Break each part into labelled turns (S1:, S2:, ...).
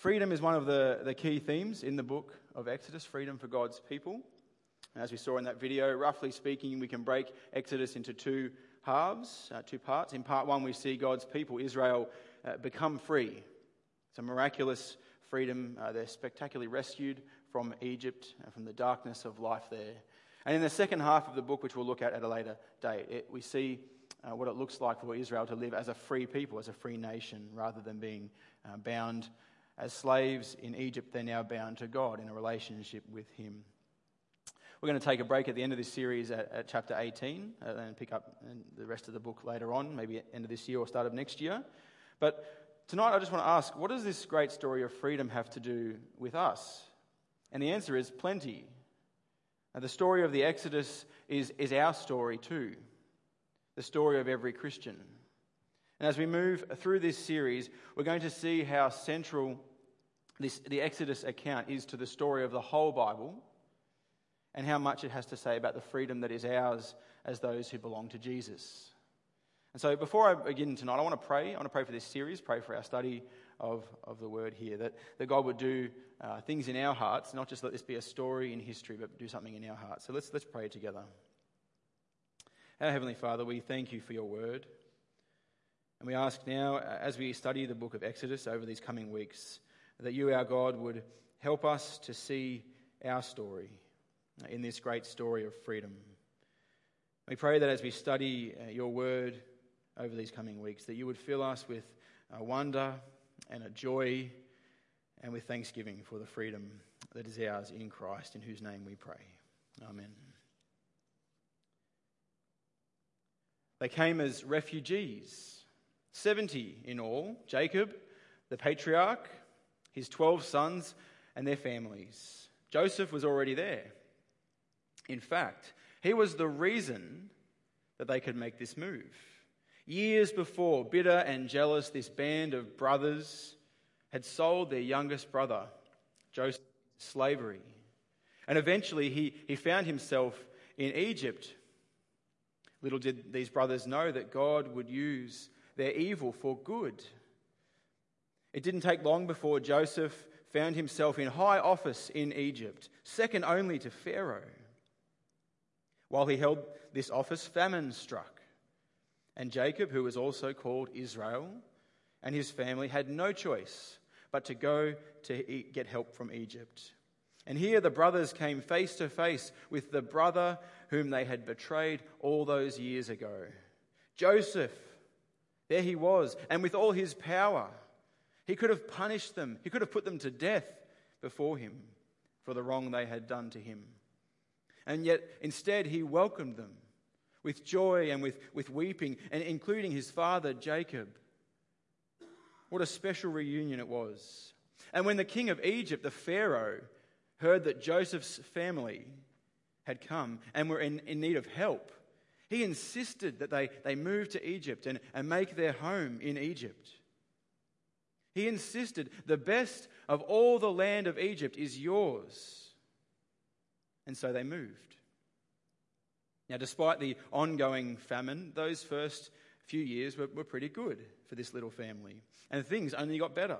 S1: Freedom is one of the key themes in the book of Exodus, freedom for God's people. And as we saw in that video, roughly speaking, we can break Exodus into two halves, two parts. In part one, we see God's people, Israel, become free. It's a miraculous freedom. They're spectacularly rescued from Egypt, from the darkness of life there. And in the second half of the book, which we'll look at a later date, we see what it looks like for Israel to live as a free people, as a free nation, rather than being bound as slaves in Egypt. They're now bound to God in a relationship with Him. We're going to take a break at the end of this series at chapter 18 and pick up the rest of the book later on, maybe at the end of this year or start of next year. But tonight I just want to ask, what does this great story of freedom have to do with us? And the answer is plenty. The story of the Exodus is our story too, the story of every Christian. And as we move through this series, we're going to see how central the Exodus account is to the story of the whole Bible, and how much it has to say about the freedom that is ours as those who belong to Jesus. And so before I begin tonight, I want to pray. I want to pray for this series, pray for our study of the Word here, that God would do things in our hearts, not just let this be a story in history, but do something in our hearts. So let's pray together. Our Heavenly Father, we thank You for Your Word. And we ask now, as we study the book of Exodus over these coming weeks, that You, our God, would help us to see our story in this great story of freedom. We pray that as we study Your Word over these coming weeks, that You would fill us with a wonder and a joy and with thanksgiving for the freedom that is ours in Christ, in whose name we pray. Amen. They came as refugees, 70 in all: Jacob, the patriarch, his 12 sons and their families. Joseph was already there. In fact, he was the reason that they could make this move. Years before, bitter and jealous, this band of brothers had sold their youngest brother, Joseph, to slavery. And eventually he found himself in Egypt. Little did these brothers know that God would use their evil for good. It didn't take long before Joseph found himself in high office in Egypt, second only to Pharaoh. While he held this office, famine struck. And Jacob, who was also called Israel, and his family had no choice but to go to get help from Egypt. And here the brothers came face to face with the brother whom they had betrayed all those years ago. Joseph, there he was, and with all his power, he could have punished them. He could have put them to death before him for the wrong they had done to him. And yet, instead, he welcomed them with joy and with weeping, and including his father, Jacob. What a special reunion it was. And when the king of Egypt, the Pharaoh, heard that Joseph's family had come and were in need of help, he insisted that they move to Egypt and make their home in Egypt. He insisted, the best of all the land of Egypt is yours. And so they moved. Now, despite the ongoing famine, those first few years were pretty good for this little family. And things only got better.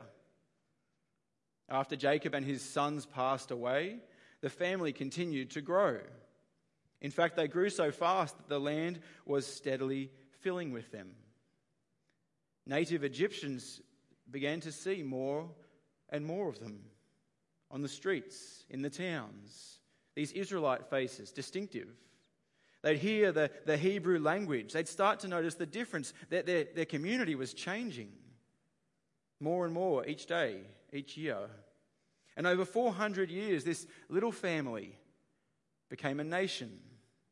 S1: After Jacob and his sons passed away, the family continued to grow. In fact, they grew so fast that the land was steadily filling with them. Native Egyptians began to see more and more of them on the streets, in the towns. These Israelite faces, distinctive. They'd hear the Hebrew language. They'd start to notice the difference, that their community was changing more and more each day, each year. And over 400 years, this little family became a nation,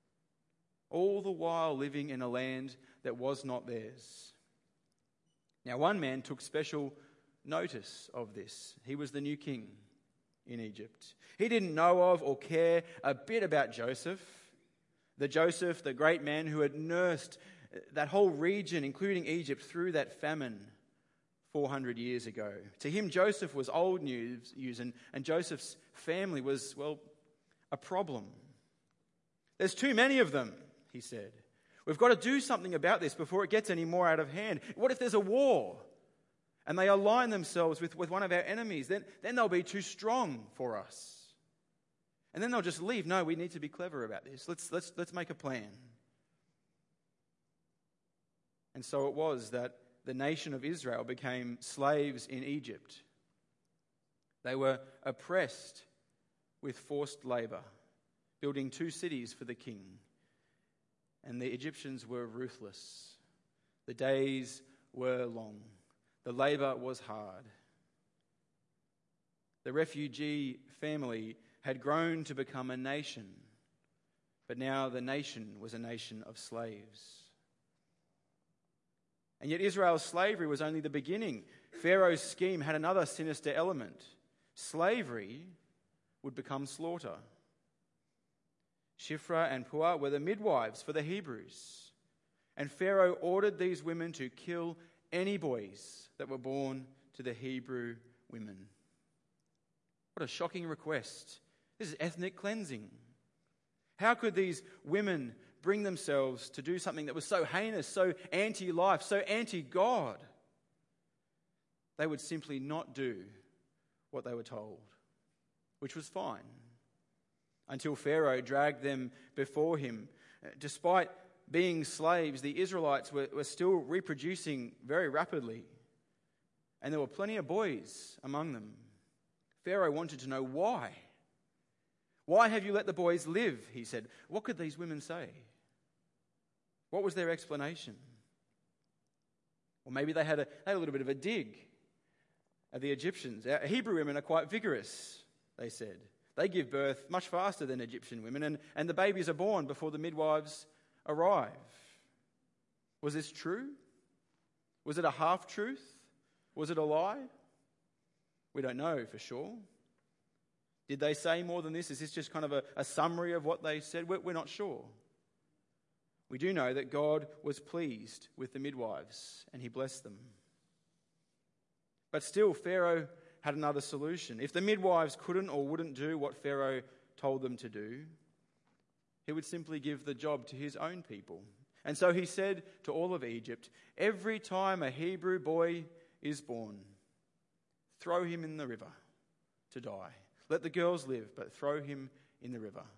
S1: all the while living in a land that was not theirs. Now, one man took special notice of this. He was the new king in Egypt. He didn't know of or care a bit about Joseph, the great man who had nursed that whole region, including Egypt, through that famine 400 years ago. To him, Joseph was old news, and Joseph's family was, a problem. There's too many of them, he said. We've got to do something about this before it gets any more out of hand. What if there's a war? and they align themselves with one of our enemies, then they'll be too strong for us. And then they'll just leave. No, we need to be clever about this. Let's make a plan. And so it was that the nation of Israel became slaves in Egypt. They were oppressed with forced labor, building 2 cities for the king. And the Egyptians were ruthless. The days were long. The labor was hard. The refugee family had grown to become a nation, but now the nation was a nation of slaves. And yet Israel's slavery was only the beginning. Pharaoh's scheme had another sinister element. Slavery would become slaughter. Shiphrah and Puah were the midwives for the Hebrews. And Pharaoh ordered these women to kill any boys that were born to the Hebrew women. What a shocking request. This is ethnic cleansing. How could these women bring themselves to do something that was so heinous, so anti-life, so anti-God? They would simply not do what they were told, which was fine, until Pharaoh dragged them before him. Despite being slaves, the Israelites were still reproducing very rapidly, and there were plenty of boys among them. Pharaoh wanted to know why. Why have you let the boys live? He said. What could these women say? What was their explanation? Or maybe they had a little bit of a dig at the Egyptians. Our Hebrew women are quite vigorous, they said. They give birth much faster than Egyptian women, and the babies are born before the midwives arrive. Was this true? Was it a half-truth? Was it a lie? We don't know for sure. Did they say more than this? Is this just kind of a summary of what they said? We're not sure. We do know that God was pleased with the midwives and he blessed them. But still, Pharaoh had another solution. If the midwives couldn't or wouldn't do what Pharaoh told them to do, he would simply give the job to his own people. And so he said to all of Egypt, every time a Hebrew boy is born, throw him in the river to die. Let the girls live, but throw him in the river.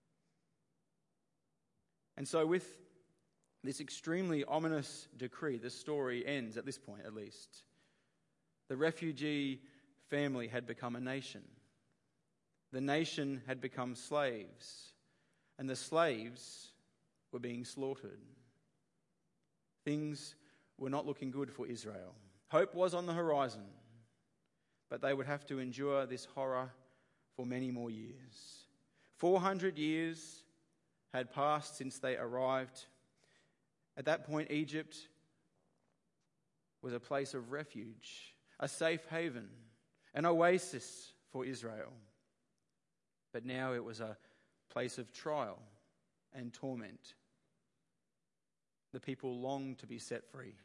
S1: And so with this extremely ominous decree, the story ends at this point at least. The refugee family had become a nation. The nation had become slaves. And the slaves were being slaughtered. Things were not looking good for Israel. Hope was on the horizon, but they would have to endure this horror for many more years. 400 years had passed since they arrived. At that point, Egypt was a place of refuge, a safe haven, an oasis for Israel. But now it was a place of trial and torment. The people longed to be set free.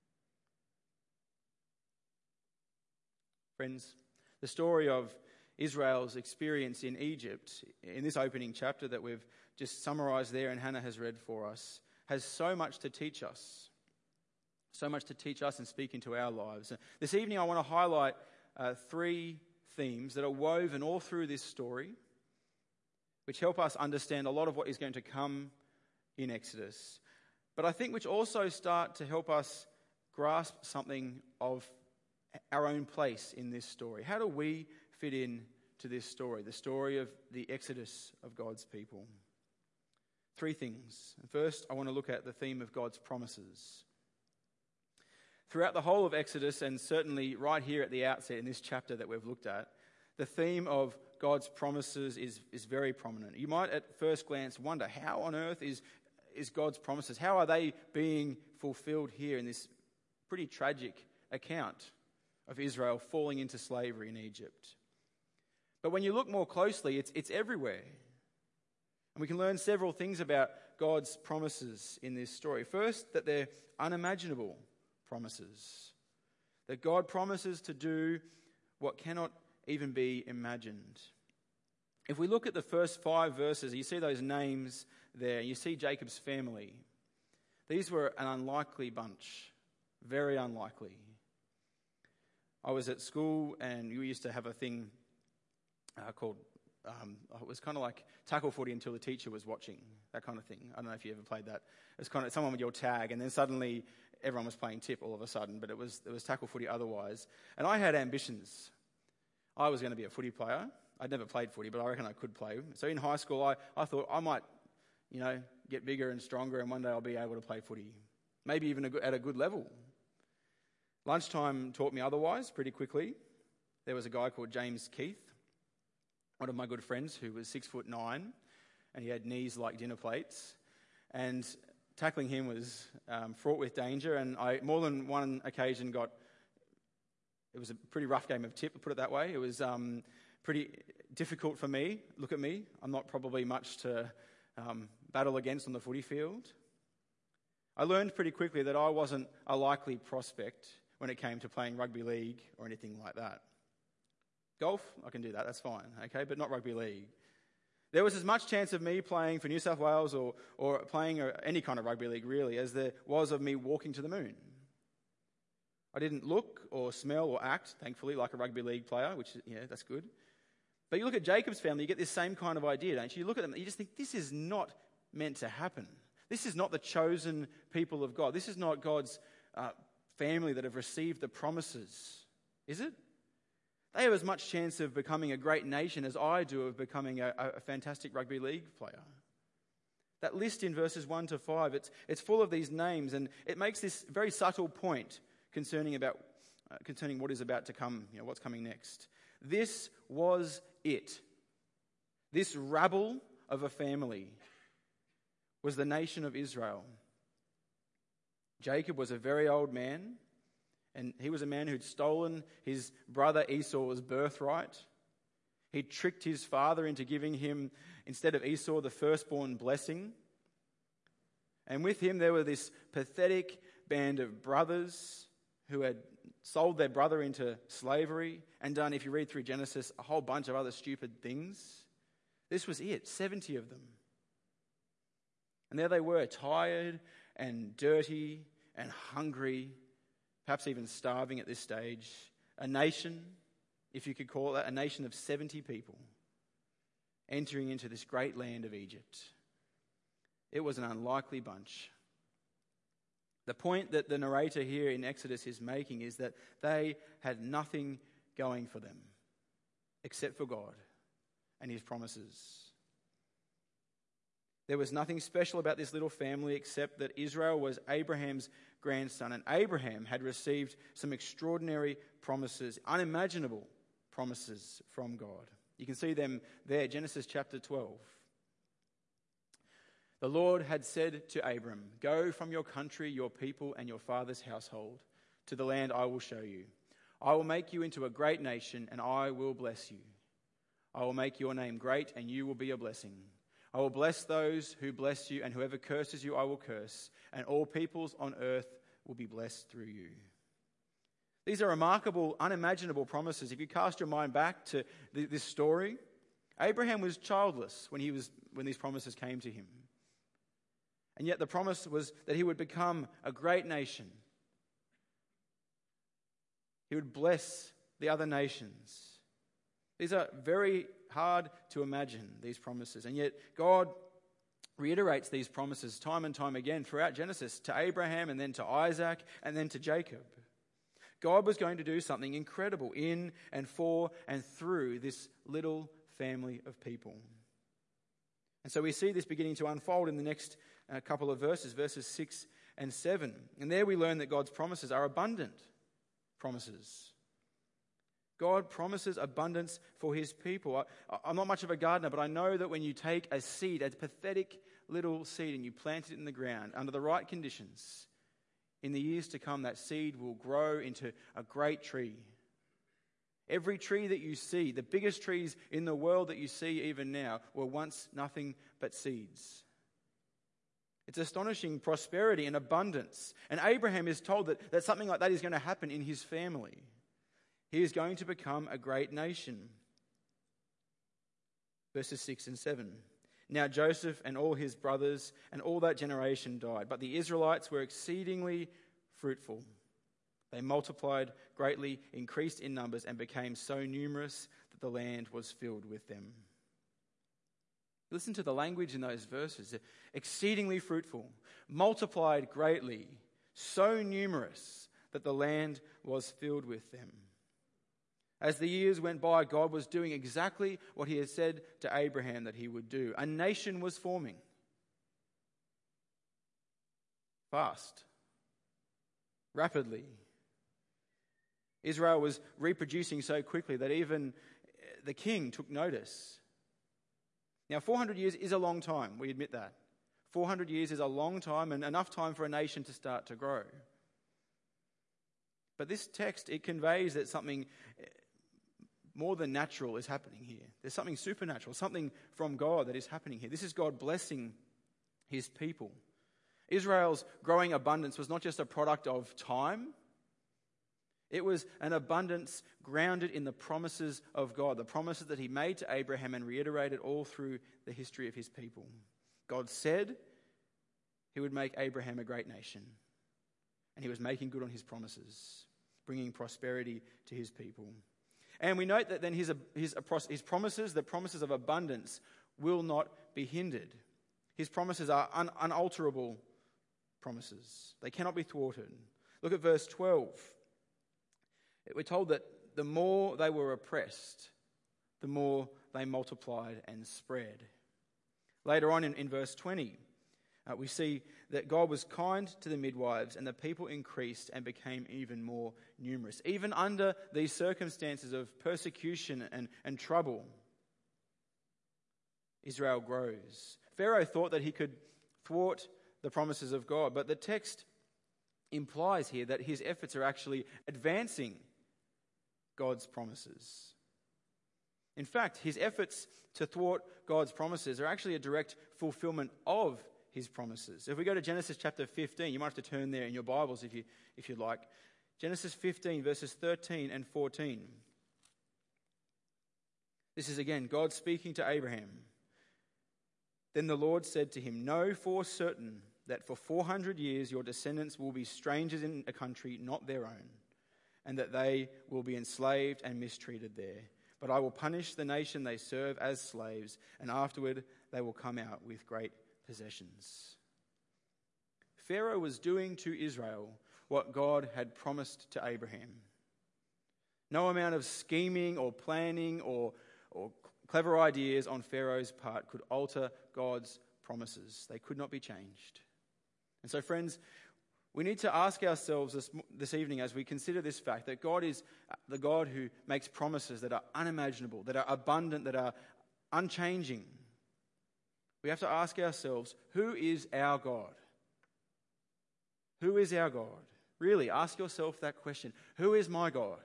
S1: Friends, the story of Israel's experience in Egypt, in this opening chapter that we've just summarized there and Hannah has read for us, has so much to teach us. So much to teach us and speak into our lives. This evening I want to highlight 3 themes that are woven all through this story, which help us understand a lot of what is going to come in Exodus. But I think which also start to help us grasp something of our own place in this story. How do we fit in to this story, the story of the Exodus of God's people? 3 things. First, I want to look at the theme of God's promises. Throughout the whole of Exodus, and certainly right here at the outset in this chapter that we've looked at, the theme of God's promises is very prominent. You might at first glance wonder, how on earth is God's promises? How are they being fulfilled here in this pretty tragic account of Israel falling into slavery in Egypt? But when you look more closely, it's everywhere. And we can learn several things about God's promises in this story. First, that they're unimaginable promises. That God promises to do what cannot even be imagined. If we look at the first 5 verses, you see those names there. You see Jacob's family. These were an unlikely bunch. Very unlikely. I was at school and we used to have a thing called, it was kind of like tackle footy until the teacher was watching, that kind of thing. I don't know if you ever played that. It was kind of someone with your tag and then suddenly everyone was playing tip all of a sudden, but it was tackle footy otherwise. And I had ambitions. I was going to be a footy player. I'd never played footy, but I reckon I could play. So in high school, I thought I might, get bigger and stronger and one day I'll be able to play footy. Maybe even at a good level. Lunchtime taught me otherwise pretty quickly. There was a guy called James Keith, one of my good friends who was 6'9", and he had knees like dinner plates. And tackling him was fraught with danger, and I, more than one occasion, it was a pretty rough game of tip, put it that way. It was pretty difficult for me. Look at me. I'm not probably much to battle against on the footy field. I learned pretty quickly that I wasn't a likely prospect when it came to playing rugby league or anything like that. Golf, I can do that, that's fine, okay, but not rugby league. There was as much chance of me playing for New South Wales or playing any kind of rugby league really as there was of me walking to the moon. I didn't look or smell or act, thankfully, like a rugby league player, which, that's good. But you look at Jacob's family, you get this same kind of idea, don't you? You look at them, you just think, this is not meant to happen. This is not the chosen people of God. This is not God's family that have received the promises, is it? They have as much chance of becoming a great nation as I do of becoming a fantastic rugby league player. That list in verses 1 to 5, it's full of these names, and it makes this very subtle point concerning what is about to come, what's coming next. This was it. This rabble of a family was the nation of Israel. Jacob was a very old man, and he was a man who'd stolen his brother Esau's birthright. He tricked his father into giving him, instead of Esau, the firstborn blessing. And with him there were this pathetic band of brothers who had sold their brother into slavery and done, if you read through Genesis, a whole bunch of other stupid things. This was it, 70 of them. And there they were, tired and dirty and hungry, perhaps even starving at this stage. A nation, if you could call it that, a nation of 70 people entering into this great land of Egypt. It was an unlikely bunch. The point that the narrator here in Exodus is making is that they had nothing going for them except for God and his promises. There was nothing special about this little family except that Israel was Abraham's grandson, and Abraham had received some extraordinary promises, unimaginable promises from God. You can see them there, Genesis chapter 12. The Lord had said to Abram, "Go from your country, your people, and your father's household to the land I will show you. I will make you into a great nation, and I will bless you. I will make your name great, and you will be a blessing. I will bless those who bless you, and whoever curses you I will curse, and all peoples on earth will be blessed through you." These are remarkable, unimaginable promises. If you cast your mind back to this story, Abraham was childless when these promises came to him. And yet the promise was that he would become a great nation. He would bless the other nations. These are very hard to imagine, these promises. And yet God reiterates these promises time and time again throughout Genesis, to Abraham and then to Isaac and then to Jacob. God was going to do something incredible in and for and through this little family of people. And so we see this beginning to unfold in the next couple of verses 6 and 7. And there we learn that God's promises are abundant promises. God promises abundance for his people. I'm not much of a gardener, but I know that when you take a seed, a pathetic little seed, and you plant it in the ground under the right conditions, in the years to come, that seed will grow into a great tree. Every tree that you see, the biggest trees in the world that you see even now, were once nothing but seeds. It's astonishing prosperity and abundance. And Abraham is told that something like that is going to happen in his family. He is going to become a great nation. Verses 6 and 7. Now Joseph and all his brothers and all that generation died, but the Israelites were exceedingly fruitful. They multiplied greatly, increased in numbers, and became so numerous that the land was filled with them. Listen to the language in those verses. Exceedingly fruitful, multiplied greatly, so numerous that the land was filled with them. As the years went by, God was doing exactly what he had said to Abraham that he would do. A nation was forming. Fast. Rapidly. Israel was reproducing so quickly that even the king took notice. Now, 400 years is a long time, we admit that. 400 years is a long time and enough time for a nation to start to grow. But this text, it conveys that something more than natural is happening here. There's something supernatural, something from God that is happening here. This is God blessing his people. Israel's growing abundance was not just a product of time. It was an abundance grounded in the promises of God, the promises that he made to Abraham and reiterated all through the history of his people. God said he would make Abraham a great nation, and he was making good on his promises, bringing prosperity to his people. And we note that then his promises, the promises of abundance, will not be hindered. His promises are unalterable promises. They cannot be thwarted. Look at verse 12. We're told that the more they were oppressed, the more they multiplied and spread. Later on in verse 20, we see that God was kind to the midwives and the people increased and became even more numerous. Even under these circumstances of persecution and trouble, Israel grows. Pharaoh thought that he could thwart the promises of God, but the text implies here that his efforts are actually advancing God's promises. In fact, his efforts to thwart God's promises are actually a direct fulfillment of his promises. If we go to Genesis chapter 15, you might have to turn there in your Bibles if you'd like. Genesis 15, verses 13 and 14. This is again God speaking to Abraham. Then the Lord said to him, "Know for certain that for 400 years your descendants will be strangers in a country not their own, and that they will be enslaved and mistreated there. But I will punish the nation they serve as slaves, and afterward they will come out with great possessions." Pharaoh was doing to Israel what God had promised to Abraham. No amount of scheming or planning or clever ideas on Pharaoh's part could alter God's promises. They could not be changed. And so, friends, we need to ask ourselves this evening as we consider this fact that God is the God who makes promises that are unimaginable, that are abundant, that are unchanging. We have to ask ourselves, who is our God? Who is our God? Really, ask yourself that question. Who is my God?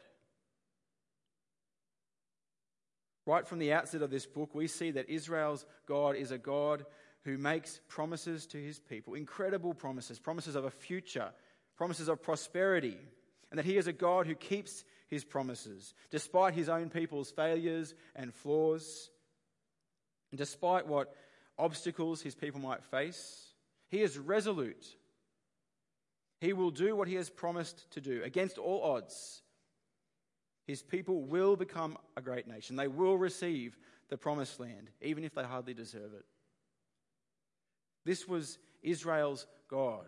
S1: Right from the outset of this book, we see that Israel's God is a God who makes promises to his people, incredible promises, promises of a future, promises of prosperity, and that he is a God who keeps his promises, despite his own people's failures and flaws, and despite what obstacles his people might face. He is resolute. He will do what he has promised to do. Against all odds, his people will become a great nation. They will receive the promised land, even if they hardly deserve it. This was Israel's God.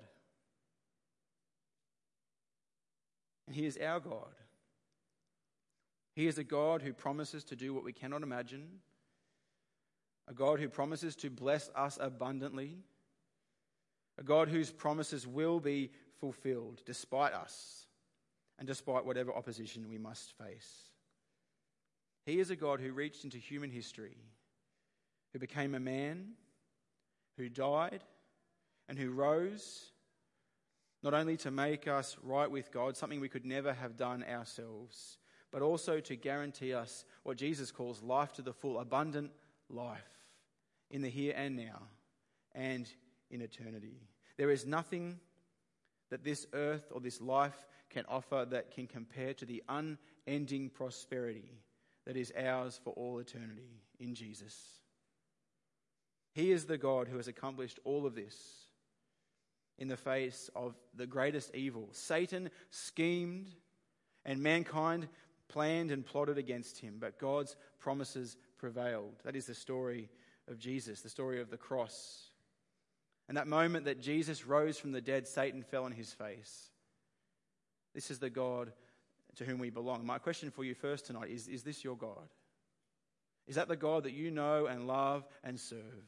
S1: And he is our God. He is a God who promises to do what we cannot imagine, a God who promises to bless us abundantly, a God whose promises will be fulfilled despite us and despite whatever opposition we must face. He is a God who reached into human history, who became a man, who died, and who rose, not only to make us right with God, something we could never have done ourselves, but also to guarantee us what Jesus calls life to the full, abundant life in the here and now and in eternity. There is nothing that this earth or this life can offer that can compare to the unending prosperity that is ours for all eternity in Jesus. He is the God who has accomplished all of this. in the face of the greatest evil. Satan schemed and mankind planned and plotted against him, but God's promises prevailed. That is the story of Jesus, the story of the cross. And that moment that Jesus rose from the dead, Satan fell on his face. This is the God to whom we belong. My question for you first tonight is this your God? Is that the God that you know and love and serve?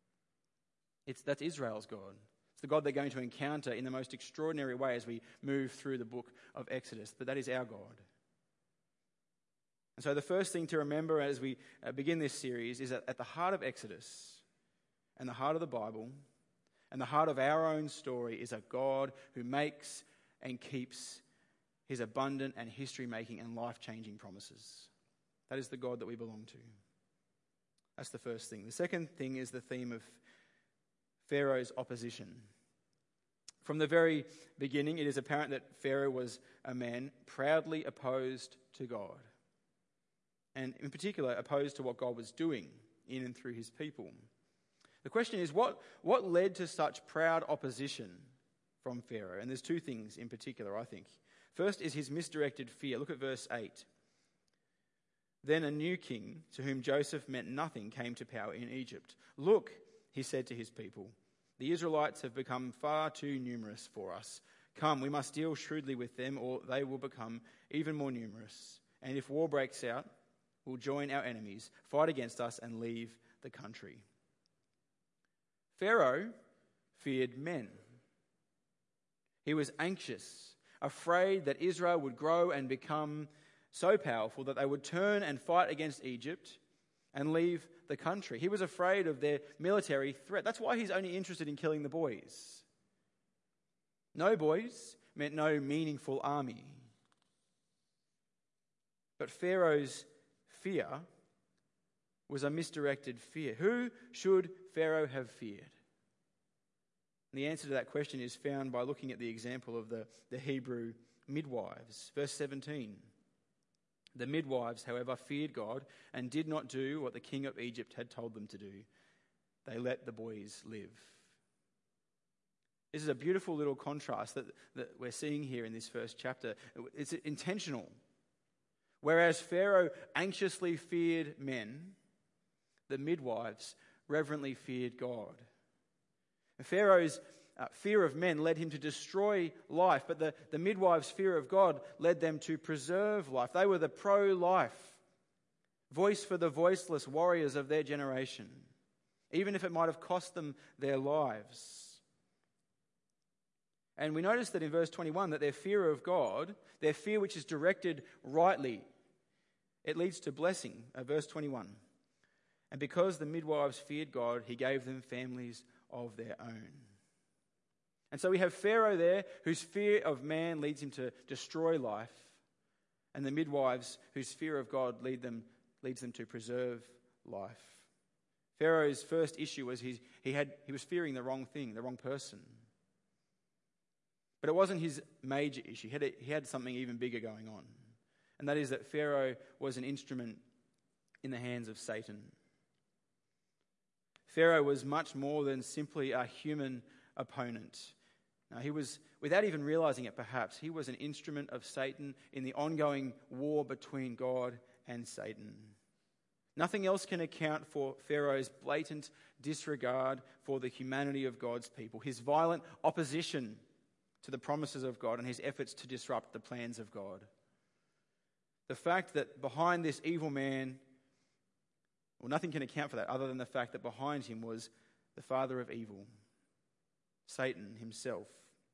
S1: That's Israel's God. It's the God they're going to encounter in the most extraordinary way as we move through the book of Exodus. But that is our God. And so the first thing to remember as we begin this series is that at the heart of Exodus and the heart of the Bible and the heart of our own story is a God who makes and keeps his abundant and history-making and life-changing promises. That is the God that we belong to. That's the first thing. The second thing is the theme of Pharaoh's opposition. From the very beginning, it is apparent that Pharaoh was a man proudly opposed to God, and in particular opposed to what God was doing in and through his people. The question is, what led to such proud opposition from Pharaoh? And there's two things in particular, I think. First is his misdirected fear. Look at verse 8. Then a new king, to whom Joseph meant nothing, came to power in Egypt. Look, he said to his people, the Israelites have become far too numerous for us. Come, we must deal shrewdly with them, or they will become even more numerous. And if war breaks out, we'll join our enemies, fight against us, and leave the country. Pharaoh feared men. He was anxious, afraid that Israel would grow and become so powerful that they would turn and fight against Egypt and leave the country. He was afraid of their military threat. That's why he's only interested in killing the boys. No boys meant no meaningful army. But Pharaoh's fear was a misdirected fear. Who should Pharaoh have feared? And the answer to that question is found by looking at the example of the Hebrew midwives. Verse 17. The midwives, however, feared God and did not do what the king of Egypt had told them to do. They let the boys live. This is a beautiful little contrast that we're seeing here in this first chapter. It's intentional. Whereas Pharaoh anxiously feared men, the midwives reverently feared God. Pharaoh's fear of men led him to destroy life, but the midwives' fear of God led them to preserve life. They were the pro-life, voice for the voiceless warriors of their generation, even if it might have cost them their lives. And we notice that in verse 21 that their fear of God, their fear which is directed rightly, it leads to blessing. Verse 21. And because the midwives feared God, he gave them families of their own. And so we have Pharaoh there, whose fear of man leads him to destroy life, and the midwives whose fear of God leads them to preserve life. Pharaoh's first issue was he was fearing the wrong thing, the wrong person. But it wasn't his major issue. He had something even bigger going on. And that is that Pharaoh was an instrument in the hands of Satan. Pharaoh was much more than simply a human opponent. Now, he was, without even realizing it perhaps, he was an instrument of Satan in the ongoing war between God and Satan. Nothing else can account for Pharaoh's blatant disregard for the humanity of God's people, his violent opposition to the promises of God, and his efforts to disrupt the plans of God. The fact that behind this evil man, well, nothing can account for that other than the fact that behind him was the father of evil, Satan himself.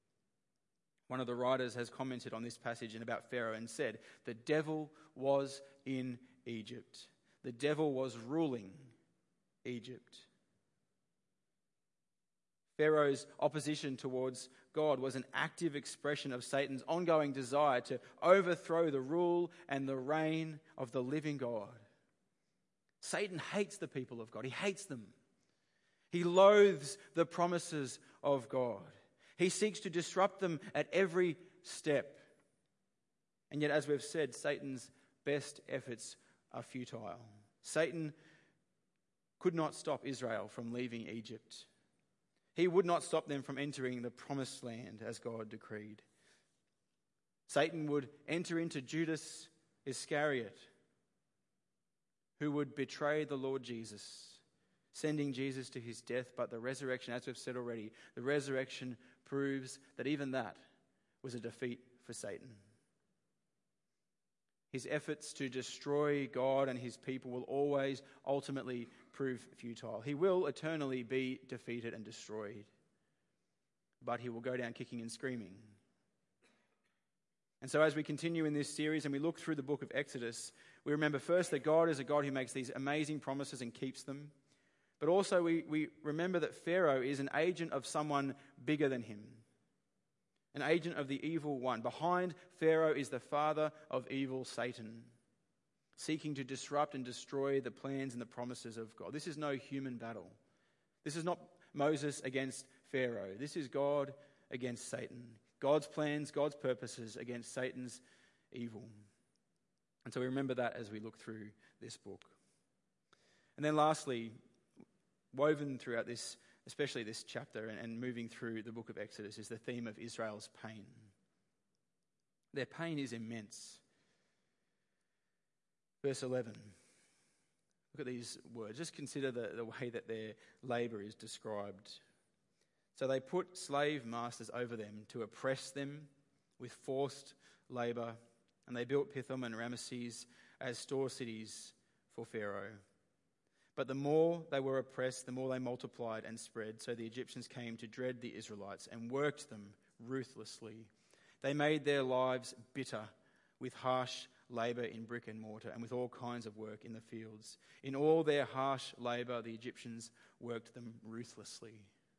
S1: One of the writers has commented on this passage and about Pharaoh and said, the devil was in Egypt. The devil was ruling Egypt. Pharaoh's opposition towards God was an active expression of Satan's ongoing desire to overthrow the rule and the reign of the living God. Satan hates the people of God. He hates them. He loathes the promises of God. He seeks to disrupt them at every step. And yet, as we've said, Satan's best efforts are futile. Satan could not stop Israel from leaving Egypt. He would not stop them from entering the promised land as God decreed. Satan would enter into Judas Iscariot, who would betray the Lord Jesus, sending Jesus to his death. But the resurrection, as we've said already, the resurrection proves that even that was a defeat for Satan. His efforts to destroy God and his people will always ultimately prove futile. He will eternally be defeated and destroyed, but he will go down kicking and screaming. And so as we continue in this series and we look through the book of Exodus, we remember first that God is a God who makes these amazing promises and keeps them. But also we remember that Pharaoh is an agent of someone bigger than him, an agent of the evil one. Behind Pharaoh is the father of evil, Satan, seeking to disrupt and destroy the plans and the promises of God. This is no human battle. This is not Moses against Pharaoh. This is God against Satan. God's plans, God's purposes against Satan's evil. And so we remember that as we look through this book. And then lastly, woven throughout this, especially this chapter and moving through the book of Exodus, is the theme of Israel's pain. Their pain is immense. Verse 11. Look at these words. Just consider the way that their labour is described. So they put slave masters over them to oppress them with forced labour, and they built Pithom and Ramesses as store cities for Pharaoh. But the more they were oppressed, the more they multiplied and spread. So the Egyptians came to dread the Israelites and worked them ruthlessly. They made their lives bitter with harsh labour in brick and mortar and with all kinds of work in the fields. In all their harsh labour, the Egyptians worked them ruthlessly.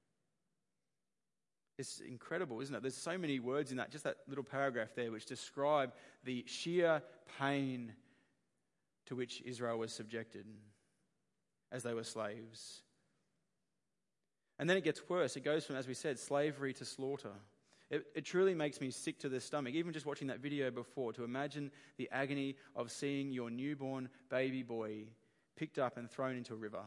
S1: It's incredible, isn't it? There's so many words in that, just that little paragraph there, which describe the sheer pain to which Israel was subjected as they were slaves. And then it gets worse. It goes from, as we said, slavery to slaughter. It truly makes me sick to the stomach, even just watching that video before, to imagine the agony of seeing your newborn baby boy picked up and thrown into a river.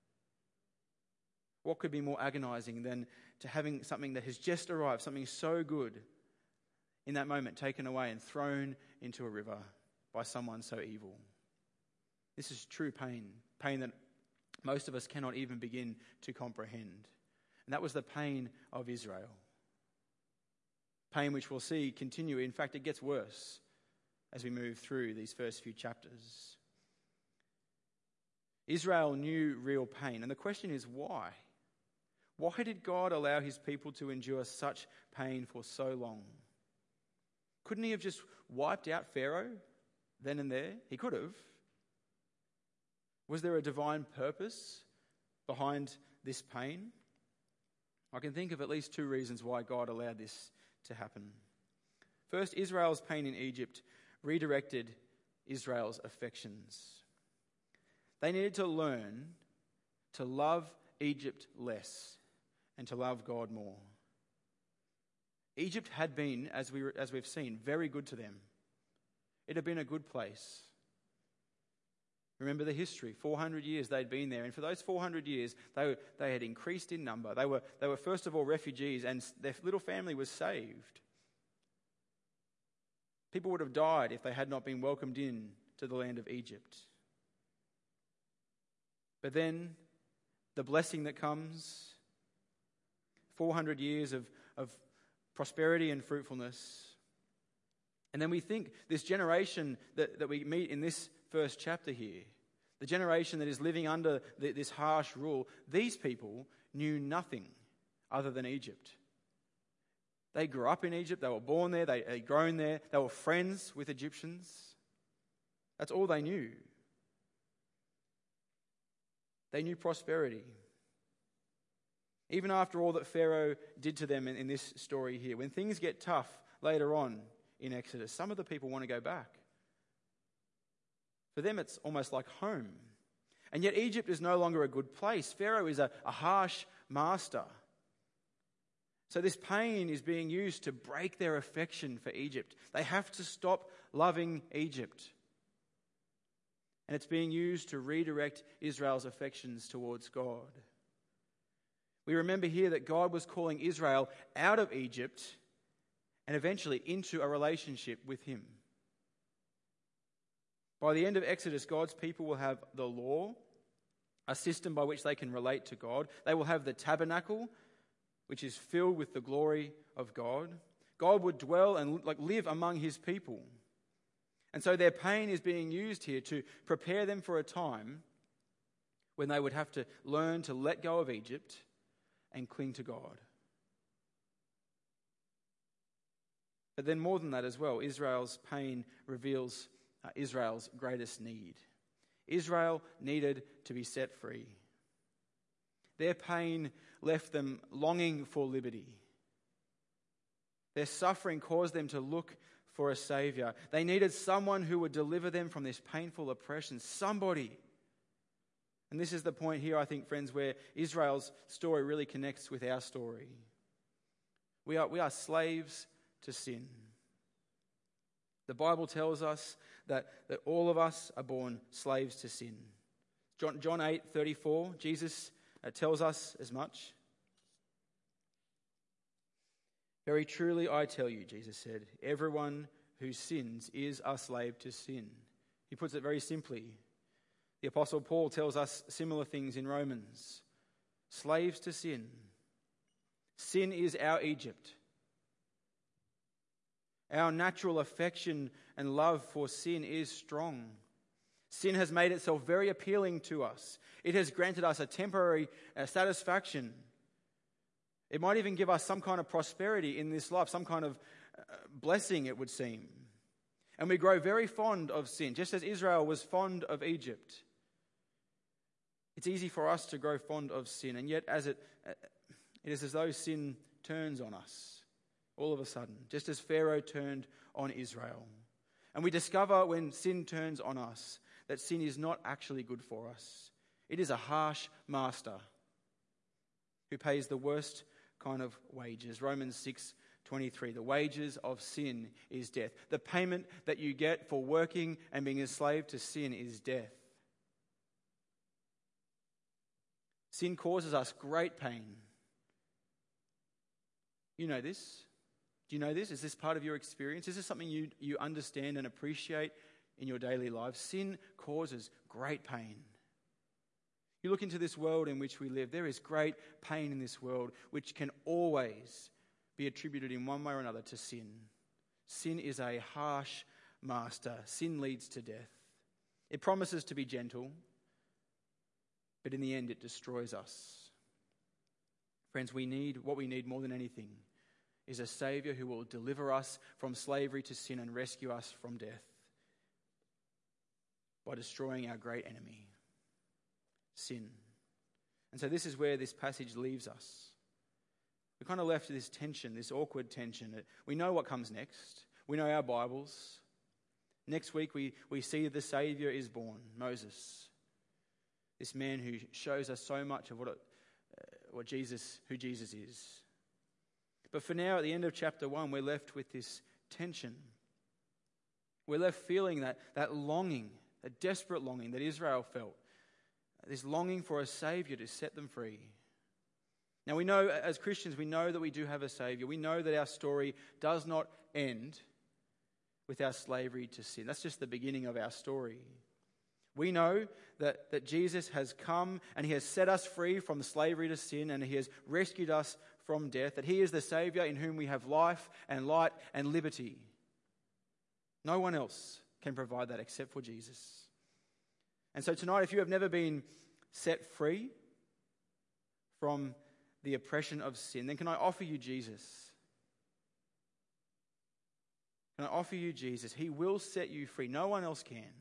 S1: What could be more agonizing than to having something that has just arrived, something so good, in that moment taken away and thrown into a river by someone so evil? This is true pain, pain that most of us cannot even begin to comprehend. And that was the pain of Israel. Pain which we'll see continue. In fact, it gets worse as we move through these first few chapters. Israel knew real pain, and the question is why? Why did God allow his people to endure such pain for so long? Couldn't he have just wiped out Pharaoh then and there? He could have. Was there a divine purpose behind this pain? I can think of at least two reasons why God allowed this to happen. First, Israel's pain in Egypt redirected Israel's affections. They needed to learn to love Egypt less and to love God more. Egypt had been, as we've seen, very good to them. It had been a good place. Remember the history. 400 years they'd been there, and for those 400 years they had increased in number. They were first of all refugees, and their little family was saved. People would have died if they had not been welcomed in to the land of Egypt. But then the blessing that comes, 400 years of prosperity and fruitfulness. And then we think this generation that we meet in this first chapter here, the generation that is living under this harsh rule, these people knew nothing other than Egypt. They grew up in Egypt, they were born there, they'd grown there, they were friends with Egyptians. That's all they knew. They knew prosperity. Even after all that Pharaoh did to them in this story here, when things get tough later on in Exodus, some of the people want to go back. For them, it's almost like home. And yet Egypt is no longer a good place. Pharaoh is a harsh master. So this pain is being used to break their affection for Egypt. They have to stop loving Egypt. And it's being used to redirect Israel's affections towards God. We remember here that God was calling Israel out of Egypt and eventually into a relationship with him. By the end of Exodus, God's people will have the law, a system by which they can relate to God. They will have the tabernacle, which is filled with the glory of God. God would dwell and live among his people. And so their pain is being used here to prepare them for a time when they would have to learn to let go of Egypt and cling to God. But then more than that as well, Israel's pain reveals Israel's greatest need. Israel needed to be set free. Their pain left them longing for liberty. Their suffering caused them to look for a Savior. They needed someone who would deliver them from this painful oppression. Somebody. And this is the point here, I think, friends, where Israel's story really connects with our story. We are slaves to sin. The Bible tells us that all of us are born slaves to sin. John 8:34, Jesus tells us as much. Very truly I tell you, Jesus said, everyone who sins is a slave to sin. He puts it very simply. The Apostle Paul tells us similar things in Romans. Slaves to sin. Sin is our Egypt. Our natural affection and love for sin is strong. Sin has made itself very appealing to us. It has granted us a temporary satisfaction. It might even give us some kind of prosperity in this life, some kind of blessing, it would seem. And we grow very fond of sin, just as Israel was fond of Egypt. It's easy for us to grow fond of sin, and yet it is as though sin turns on us all of a sudden, just as Pharaoh turned on Israel. And we discover when sin turns on us that sin is not actually good for us. It is a harsh master who pays the worst kind of wages. Romans 6:23, the wages of sin is death. The payment that you get for working and being a slave to sin is death. Sin causes us great pain. You know this. Do you know this? Is this part of your experience? Is this something you understand and appreciate in your daily life? Sin causes great pain. You look into this world in which we live, there is great pain in this world which can always be attributed in one way or another to sin. Sin is a harsh master. Sin leads to death. It promises to be gentle, but in the end it destroys us. Friends, what we need more than anything is a Saviour who will deliver us from slavery to sin and rescue us from death by destroying our great enemy, sin. And so this is where this passage leaves us. We're kind of left with this tension, this awkward tension. We know what comes next. We know our Bibles. Next week we see the Saviour is born, Moses. This man who shows us so much of who Jesus is. But for now, at the end of chapter 1, we're left with this tension. We're left feeling that longing, a desperate longing that Israel felt. This longing for a Saviour to set them free. Now we know, as Christians, we know that we do have a Saviour. We know that our story does not end with our slavery to sin. That's just the beginning of our story. We know that Jesus has come and he has set us free from slavery to sin and he has rescued us from death, that he is the Saviour in whom we have life and light and liberty. No one else can provide that except for Jesus. And so tonight, if you have never been set free from the oppression of sin, then can I offer you Jesus? Can I offer you Jesus? He will set you free. No one else can.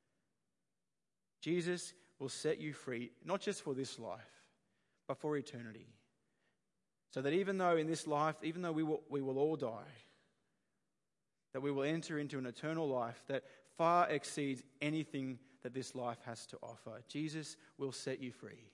S1: Jesus will set you free, not just for this life, but for eternity. So that even though in this life, even though we will all die, that we will enter into an eternal life that far exceeds anything that this life has to offer. Jesus will set you free.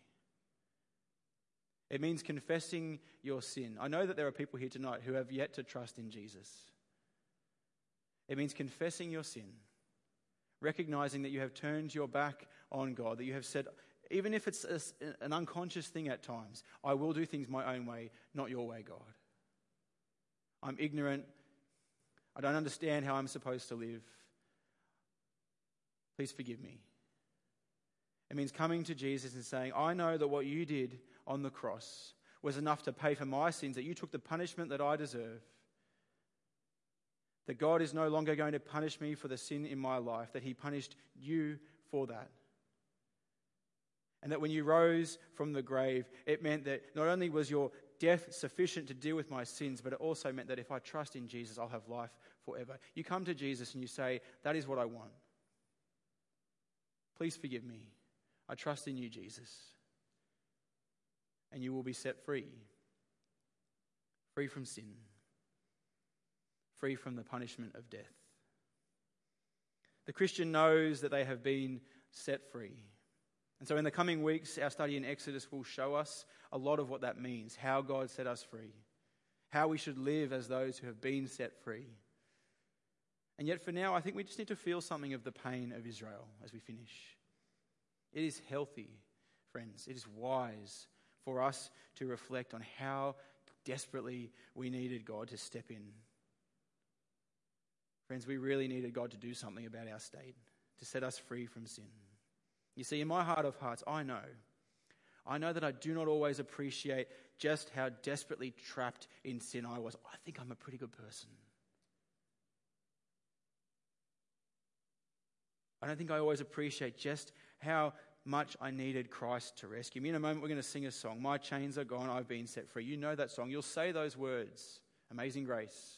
S1: It means confessing your sin. I know that there are people here tonight who have yet to trust in Jesus. It means confessing your sin, recognizing that you have turned your back on God, that you have said even if it's an unconscious thing at times. I will do things my own way, not your way, God. I'm ignorant. I don't understand how I'm supposed to live. Please forgive me. It means coming to Jesus and saying, I know that what you did on the cross was enough to pay for my sins, that you took the punishment that I deserve. That God is no longer going to punish me for the sin in my life, that he punished you for that. And that when you rose from the grave, it meant that not only was your death sufficient to deal with my sins, but it also meant that if I trust in Jesus, I'll have life forever. You come to Jesus and you say, that is what I want. Please forgive me. I trust in you, Jesus. And you will be set free. Free from sin. Free from the punishment of death. The Christian knows that they have been set free. And so in the coming weeks, our study in Exodus will show us a lot of what that means, how God set us free, how we should live as those who have been set free. And yet for now, I think we just need to feel something of the pain of Israel as we finish. It is healthy, friends. It is wise for us to reflect on how desperately we needed God to step in. Friends, we really needed God to do something about our state, to set us free from sin. You see, in my heart of hearts, I know that I do not always appreciate just how desperately trapped in sin I was. I think I'm a pretty good person. I don't think I always appreciate just how much I needed Christ to rescue me. In a moment, we're going to sing a song, My Chains Are Gone, I've Been Set Free. You know that song. You'll say those words, Amazing Grace.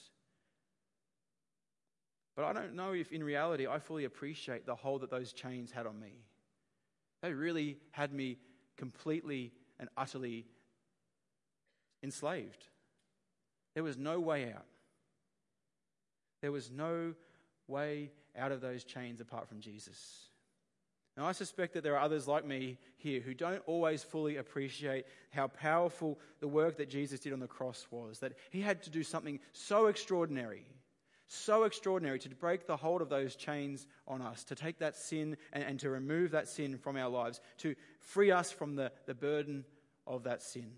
S1: But I don't know if in reality I fully appreciate the hold that those chains had on me. They really had me completely and utterly enslaved. There was no way out. There was no way out of those chains apart from Jesus. Now, I suspect that there are others like me here who don't always fully appreciate how powerful the work that Jesus did on the cross was, that he had to do something so extraordinary to break the hold of those chains on us, to take that sin and to remove that sin from our lives, to free us from the burden of that sin.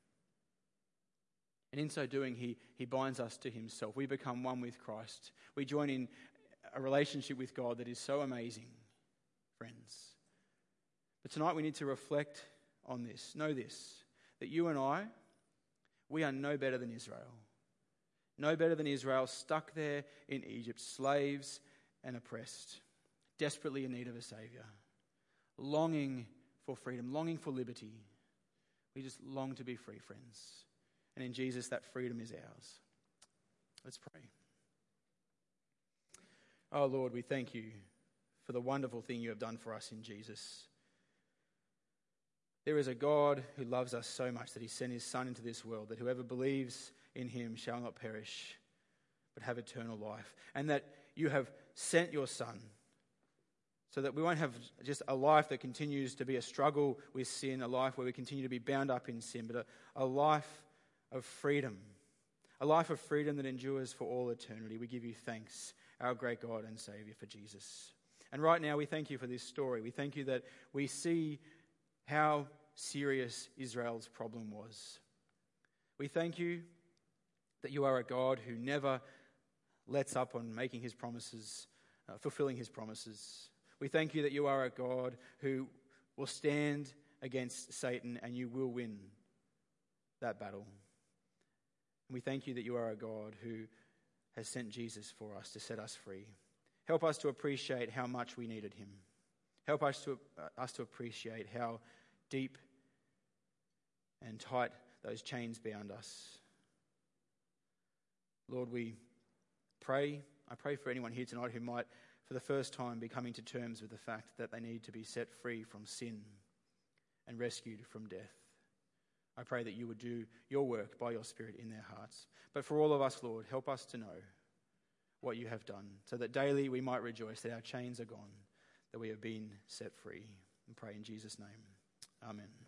S1: And in so doing, he binds us to himself. We become one with Christ. We join in a relationship with God that is so amazing, friends. But tonight we need to reflect on this. Know this, that you and I, we are no better than Israel. No better than Israel, stuck there in Egypt, slaves and oppressed, desperately in need of a Saviour, longing for freedom, longing for liberty. We just long to be free, friends. And in Jesus, that freedom is ours. Let's pray. Oh Lord, we thank you for the wonderful thing you have done for us in Jesus. There is a God who loves us so much that he sent his Son into this world, that whoever believes in him shall not perish, but have eternal life. And that you have sent your Son so that we won't have just a life that continues to be a struggle with sin, a life where we continue to be bound up in sin, but a life of freedom. A life of freedom that endures for all eternity. We give you thanks, our great God and Saviour, for Jesus. And right now we thank you for this story. We thank you that we see how serious Israel's problem was. We thank you that you are a God who never lets up on making his promises, fulfilling his promises. We thank you that you are a God who will stand against Satan and you will win that battle. And we thank you that you are a God who has sent Jesus for us to set us free. Help us to appreciate how much we needed him. Help us to appreciate how deep and tight those chains bound us. Lord, I pray for anyone here tonight who might, for the first time, be coming to terms with the fact that they need to be set free from sin and rescued from death. I pray that you would do your work by your Spirit in their hearts. But for all of us, Lord, help us to know what you have done, so that daily we might rejoice that our chains are gone, that we have been set free. And pray in Jesus' name. Amen.